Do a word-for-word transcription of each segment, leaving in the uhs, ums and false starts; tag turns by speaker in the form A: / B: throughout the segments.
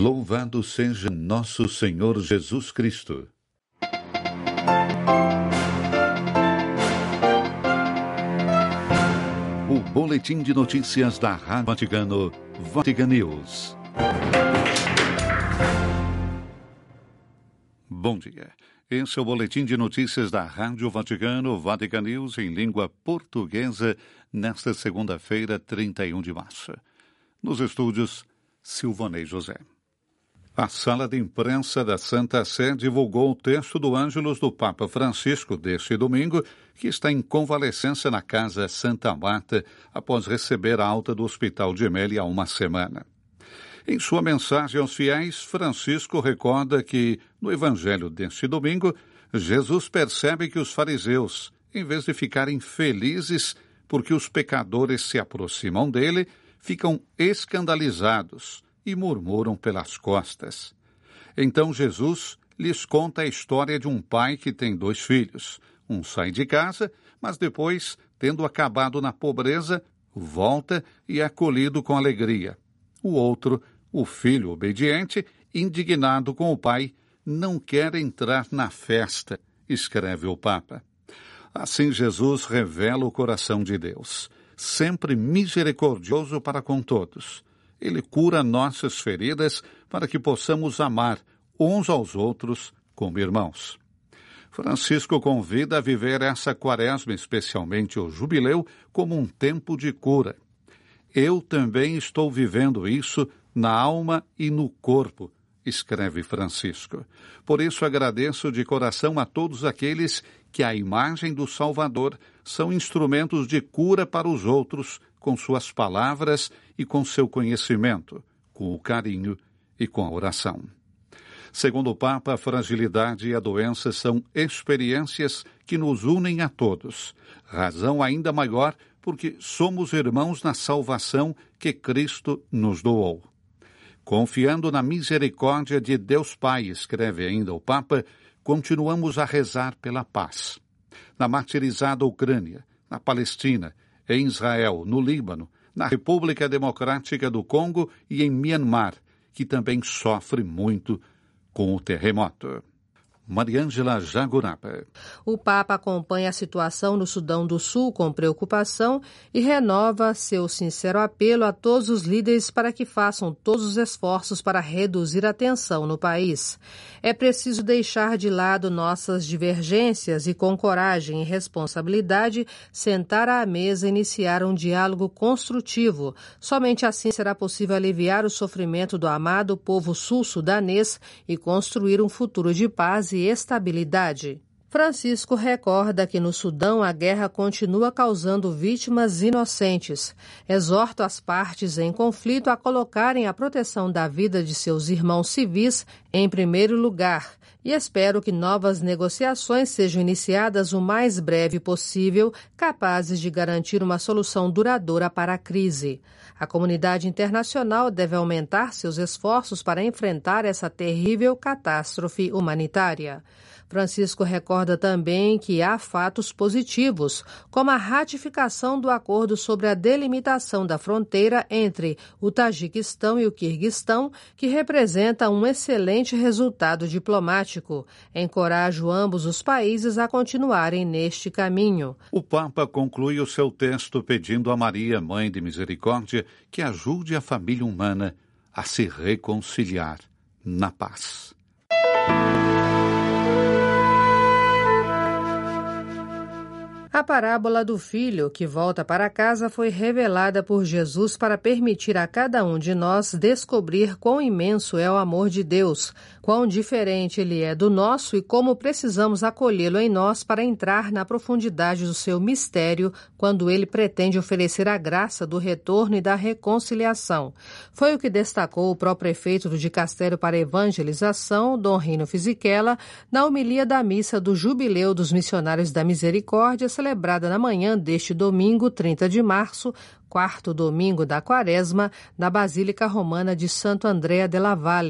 A: Louvado seja nosso Senhor Jesus Cristo. O boletim de notícias da Rádio Vaticano, Vatican News. Bom dia. Esse é o boletim de notícias da Rádio Vaticano, Vatican News, em língua portuguesa, nesta segunda-feira, trinta e um de março. Nos estúdios, Silvanei José. A sala de imprensa da Santa Sé divulgou o texto do Ângelus do Papa Francisco deste domingo, que está em convalescença na Casa Santa Marta, após receber a alta do Hospital Gemelli há uma semana. Em sua mensagem aos fiéis, Francisco recorda que, no Evangelho deste domingo, Jesus percebe que os fariseus, em vez de ficarem felizes porque os pecadores se aproximam dele, ficam escandalizados e murmuram pelas costas. Então Jesus lhes conta a história de um pai que tem dois filhos. Um sai de casa, mas depois, tendo acabado na pobreza, volta e é acolhido com alegria. O outro, o filho obediente, indignado com o pai, não quer entrar na festa, escreve o Papa. Assim Jesus revela o coração de Deus, sempre misericordioso para com todos. Ele cura nossas feridas para que possamos amar uns aos outros como irmãos. Francisco convida a viver essa quaresma, especialmente o jubileu, como um tempo de cura. Eu também estou vivendo isso na alma e no corpo, escreve Francisco. Por isso agradeço de coração a todos aqueles que, à imagem do Salvador, são instrumentos de cura para os outros, com suas palavras e com seu conhecimento, com o carinho e com a oração. Segundo o Papa, a fragilidade e a doença são experiências que nos unem a todos, razão ainda maior porque somos irmãos na salvação que Cristo nos doou. Confiando na misericórdia de Deus Pai, escreve ainda o Papa, continuamos a rezar pela paz. Na martirizada Ucrânia, na Palestina, em Israel, no Líbano, na República Democrática do Congo e em Myanmar, que também sofre muito com o terremoto. Mariângela Jagurapa.
B: O Papa acompanha a situação no Sudão do Sul com preocupação e renova seu sincero apelo a todos os líderes para que façam todos os esforços para reduzir a tensão no país. É preciso deixar de lado nossas divergências e, com coragem e responsabilidade, sentar à mesa e iniciar um diálogo construtivo. Somente assim será possível aliviar o sofrimento do amado povo sul-sudanês e construir um futuro de paz e estabilidade. Francisco recorda que no Sudão a guerra continua causando vítimas inocentes. Exorta as partes em conflito a colocarem a proteção da vida de seus irmãos civis em primeiro lugar e espero que novas negociações sejam iniciadas o mais breve possível, capazes de garantir uma solução duradoura para a crise. A comunidade internacional deve aumentar seus esforços para enfrentar essa terrível catástrofe humanitária. Francisco recorda também que há fatos positivos, como a ratificação do acordo sobre a delimitação da fronteira entre o Tajiquistão e o Quirguistão, que representa um excelente resultado diplomático. Encorajo ambos os países a continuarem neste caminho.
A: O Papa conclui o seu texto pedindo a Maria, Mãe de Misericórdia, que ajude a família humana a se reconciliar na paz.
B: A parábola do filho que volta para casa foi revelada por Jesus para permitir a cada um de nós descobrir quão imenso é o amor de Deus, quão diferente ele é do nosso e como precisamos acolhê-lo em nós para entrar na profundidade do seu mistério quando ele pretende oferecer a graça do retorno e da reconciliação. Foi o que destacou o pró-prefeito do Dicastério para a Evangelização, Dom Rino Fisichella, na homilia da missa do Jubileu dos Missionários da Misericórdia, celebrada na manhã deste domingo, trinta de março, quarto domingo da Quaresma, na Basílica Romana de Santo Andrea della Valle.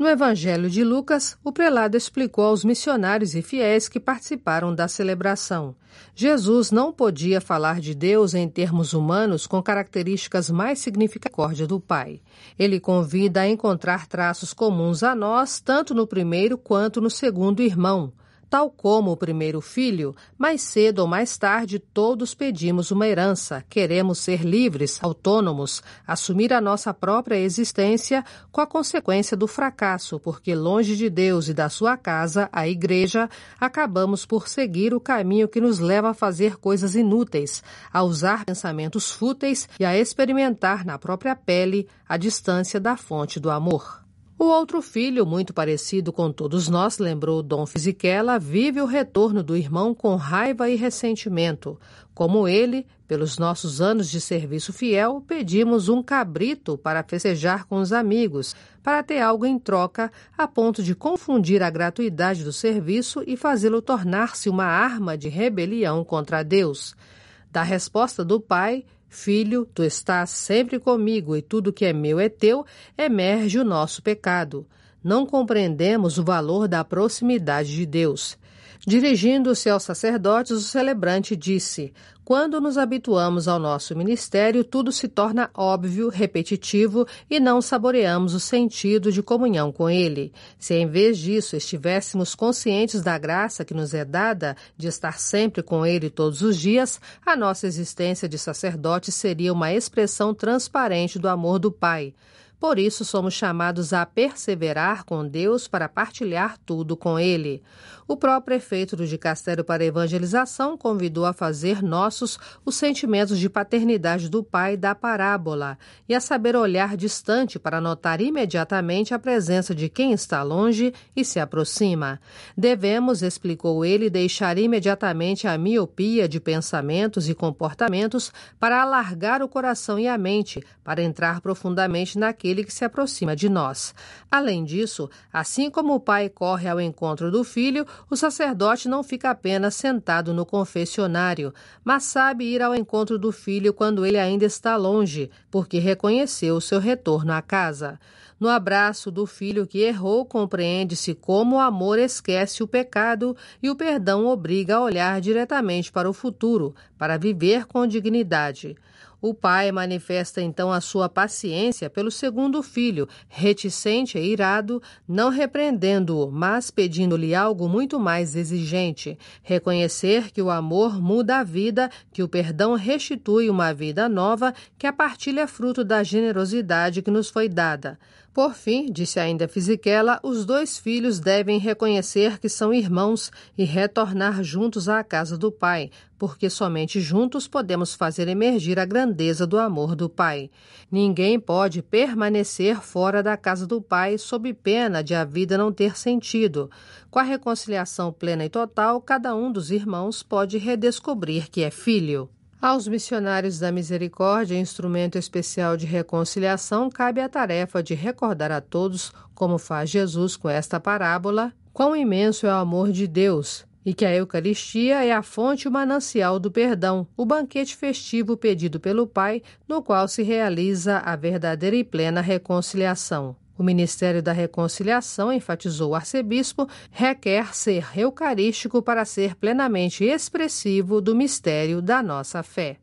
B: No Evangelho de Lucas, o prelado explicou aos missionários e fiéis que participaram da celebração. Jesus não podia falar de Deus em termos humanos com características mais significativas do Pai. Ele convida a encontrar traços comuns a nós, tanto no primeiro quanto no segundo irmão. Tal como o primeiro filho, mais cedo ou mais tarde todos pedimos uma herança, queremos ser livres, autônomos, assumir a nossa própria existência com a consequência do fracasso, porque longe de Deus e da sua casa, a igreja, acabamos por seguir o caminho que nos leva a fazer coisas inúteis, a usar pensamentos fúteis e a experimentar na própria pele a distância da fonte do amor. O outro filho, muito parecido com todos nós, lembrou Dom Fisichella, vive o retorno do irmão com raiva e ressentimento. Como ele, pelos nossos anos de serviço fiel, pedimos um cabrito para festejar com os amigos, para ter algo em troca, a ponto de confundir a gratuidade do serviço e fazê-lo tornar-se uma arma de rebelião contra Deus. Da resposta do pai: Filho, tu estás sempre comigo e tudo que é meu é teu, emerge o nosso pecado. Não compreendemos o valor da proximidade de Deus. Dirigindo-se aos sacerdotes, o celebrante disse: quando nos habituamos ao nosso ministério, tudo se torna óbvio, repetitivo e não saboreamos o sentido de comunhão com ele. Se em vez disso estivéssemos conscientes da graça que nos é dada de estar sempre com ele todos os dias, a nossa existência de sacerdote seria uma expressão transparente do amor do Pai. Por isso, somos chamados a perseverar com Deus para partilhar tudo com Ele. O próprio prefeito do Dicastério para a Evangelização convidou a fazer nossos os sentimentos de paternidade do Pai da parábola e a saber olhar distante para notar imediatamente a presença de quem está longe e se aproxima. Devemos, explicou ele, deixar imediatamente a miopia de pensamentos e comportamentos para alargar o coração e a mente, para entrar profundamente naquele que se aproxima de nós. Além disso, assim como o pai corre ao encontro do filho, o sacerdote não fica apenas sentado no confessionário, mas sabe ir ao encontro do filho quando ele ainda está longe, porque reconheceu o seu retorno à casa. No abraço do filho que errou, compreende-se como o amor esquece o pecado e o perdão obriga a olhar diretamente para o futuro, para viver com dignidade. O pai manifesta então a sua paciência pelo segundo filho, reticente e irado, não repreendendo-o, mas pedindo-lhe algo muito mais exigente: reconhecer que o amor muda a vida, que o perdão restitui uma vida nova, que a partilha é fruto da generosidade que nos foi dada. Por fim, disse ainda Fisichella, os dois filhos devem reconhecer que são irmãos e retornar juntos à casa do pai, porque somente juntos podemos fazer emergir a grandeza do amor do Pai. Ninguém pode permanecer fora da casa do Pai sob pena de a vida não ter sentido. Com a reconciliação plena e total, cada um dos irmãos pode redescobrir que é filho. Aos missionários da misericórdia, instrumento especial de reconciliação, cabe a tarefa de recordar a todos, como faz Jesus com esta parábola, quão imenso é o amor de Deus, e que a Eucaristia é a fonte e o manancial do perdão, o banquete festivo pedido pelo Pai, no qual se realiza a verdadeira e plena reconciliação. O Ministério da Reconciliação, enfatizou o arcebispo, requer ser eucarístico para ser plenamente expressivo do mistério da nossa fé.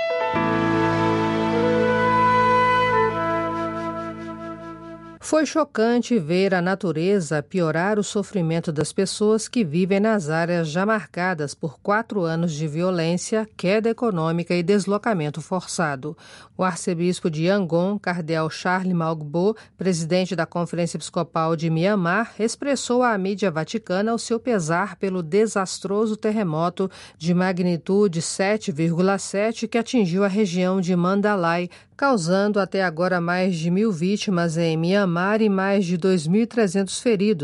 B: Foi chocante ver a natureza piorar o sofrimento das pessoas que vivem nas áreas já marcadas por quatro anos de violência, queda econômica e deslocamento forçado. O arcebispo de Yangon, cardeal Charles Maugbo, presidente da Conferência Episcopal de Mianmar, expressou à mídia vaticana o seu pesar pelo desastroso terremoto de magnitude sete vírgula sete que atingiu a região de Mandalay, causando até agora mais de mil vítimas em Mianmar e mais de dois mil e trezentos feridos.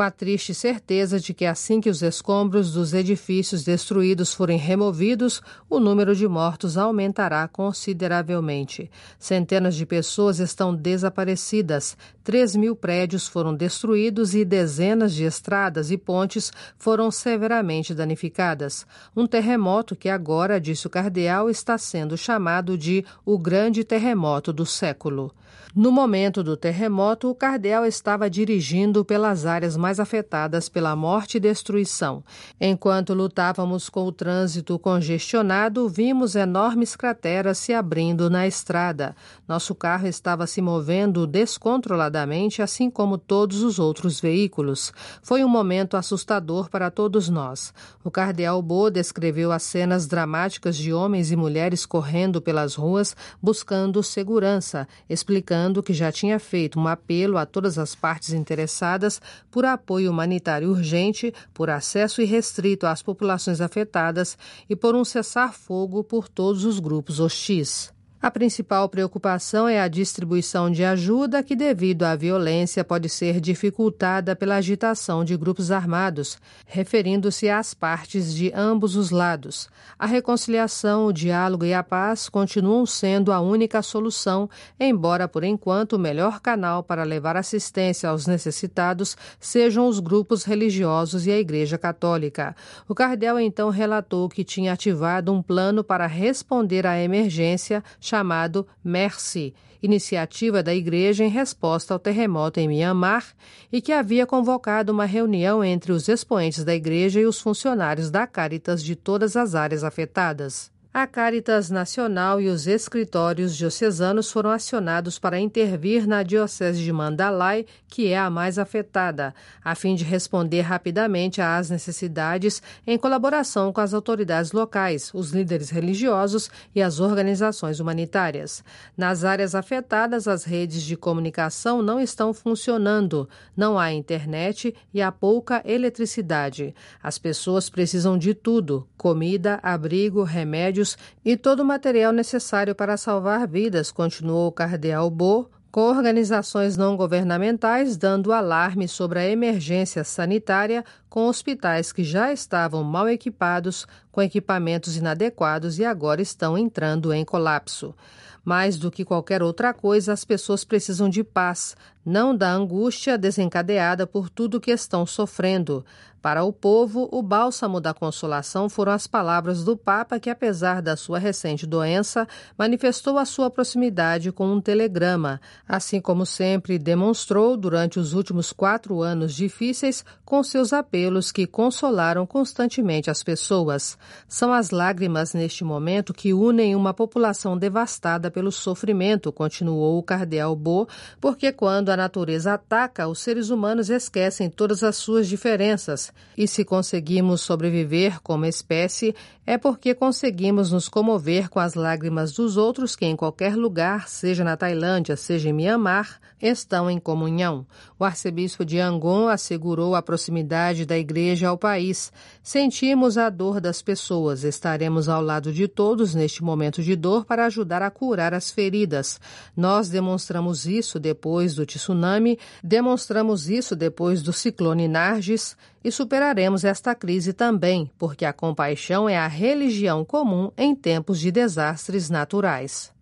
B: com a triste certeza de que assim que os escombros dos edifícios destruídos forem removidos, o número de mortos aumentará consideravelmente. Centenas de pessoas estão desaparecidas, três mil prédios foram destruídos e dezenas de estradas e pontes foram severamente danificadas. Um terremoto que agora, disse o cardeal, está sendo chamado de o grande terremoto do século. No momento do terremoto, o cardeal estava dirigindo pelas áreas mais afetadas pela morte e destruição. Enquanto lutávamos com o trânsito congestionado, vimos enormes crateras se abrindo na estrada. Nosso carro estava se movendo descontroladamente, assim como todos os outros veículos. Foi um momento assustador para todos nós. O cardeal Bo descreveu as cenas dramáticas de homens e mulheres correndo pelas ruas, buscando segurança, explicando que já tinha feito um apelo a todas as partes interessadas por apoio humanitário urgente, por acesso irrestrito às populações afetadas e por um cessar-fogo por todos os grupos hostis. A principal preocupação é a distribuição de ajuda que, devido à violência, pode ser dificultada pela agitação de grupos armados, referindo-se às partes de ambos os lados. A reconciliação, o diálogo e a paz continuam sendo a única solução, embora, por enquanto, o melhor canal para levar assistência aos necessitados sejam os grupos religiosos e a Igreja Católica. O cardeal então relatou que tinha ativado um plano para responder à emergência chamado Mercy, iniciativa da Igreja em resposta ao terremoto em Mianmar, e que havia convocado uma reunião entre os expoentes da Igreja e os funcionários da Caritas de todas as áreas afetadas. A Caritas Nacional e os escritórios diocesanos foram acionados para intervir na Diocese de Mandalay, que é a mais afetada, a fim de responder rapidamente às necessidades em colaboração com as autoridades locais, os líderes religiosos e as organizações humanitárias. Nas áreas afetadas, as redes de comunicação não estão funcionando, não há internet e há pouca eletricidade. As pessoas precisam de tudo: comida, abrigo, remédios e todo o material necessário para salvar vidas, continuou o cardeal Bo, com organizações não governamentais dando alarme sobre a emergência sanitária, com hospitais que já estavam mal equipados, com equipamentos inadequados e agora estão entrando em colapso. Mais do que qualquer outra coisa, as pessoas precisam de paz, não da angústia desencadeada por tudo que estão sofrendo. Para o povo, o bálsamo da consolação foram as palavras do Papa que, apesar da sua recente doença, manifestou a sua proximidade com um telegrama, assim como sempre demonstrou durante os últimos quatro anos difíceis com seus apelos que consolaram constantemente as pessoas. São as lágrimas neste momento que unem uma população devastada pelo sofrimento, continuou o cardeal Bo, porque quando a natureza ataca, os seres humanos esquecem todas as suas diferenças. E se conseguimos sobreviver como espécie, é porque conseguimos nos comover com as lágrimas dos outros que em qualquer lugar, seja na Tailândia, seja em Mianmar, estão em comunhão. O arcebispo de Yangon assegurou a proximidade da Igreja ao país. Sentimos a dor das pessoas, estaremos ao lado de todos neste momento de dor para ajudar a curar as feridas. Nós demonstramos isso depois do tsunami, demonstramos isso depois do ciclone Nargis, e superaremos esta crise também, porque a compaixão é a religião comum em tempos de desastres naturais.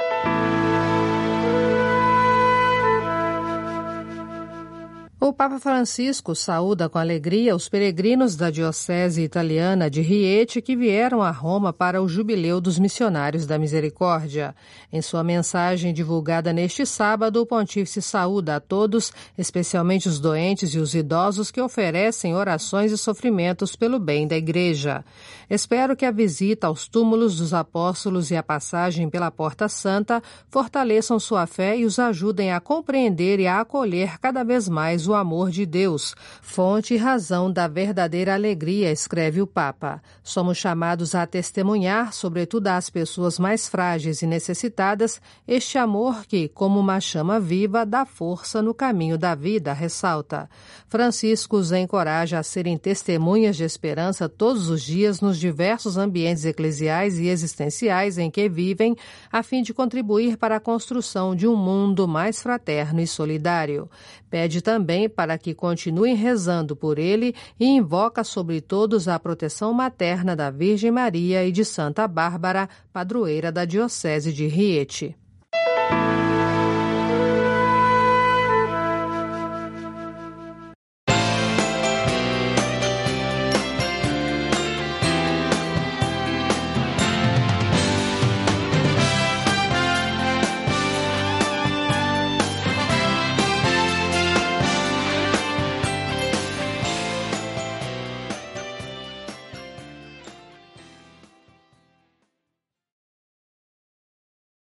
B: O Papa Francisco saúda com alegria os peregrinos da Diocese Italiana de Rieti que vieram a Roma para o Jubileu dos Missionários da Misericórdia. Em sua mensagem divulgada neste sábado, o Pontífice saúda a todos, especialmente os doentes e os idosos que oferecem orações e sofrimentos pelo bem da Igreja. Espero que a visita aos túmulos dos apóstolos e a passagem pela Porta Santa fortaleçam sua fé e os ajudem a compreender e a acolher cada vez mais o o amor de Deus, fonte e razão da verdadeira alegria, escreve o Papa. Somos chamados a testemunhar, sobretudo às pessoas mais frágeis e necessitadas, este amor que, como uma chama viva, dá força no caminho da vida, ressalta. Francisco os encoraja a serem testemunhas de esperança todos os dias nos diversos ambientes eclesiais e existenciais em que vivem, a fim de contribuir para a construção de um mundo mais fraterno e solidário. Pede também também para que continuem rezando por ele e invoca sobre todos a proteção materna da Virgem Maria e de Santa Bárbara, padroeira da Diocese de Rieti.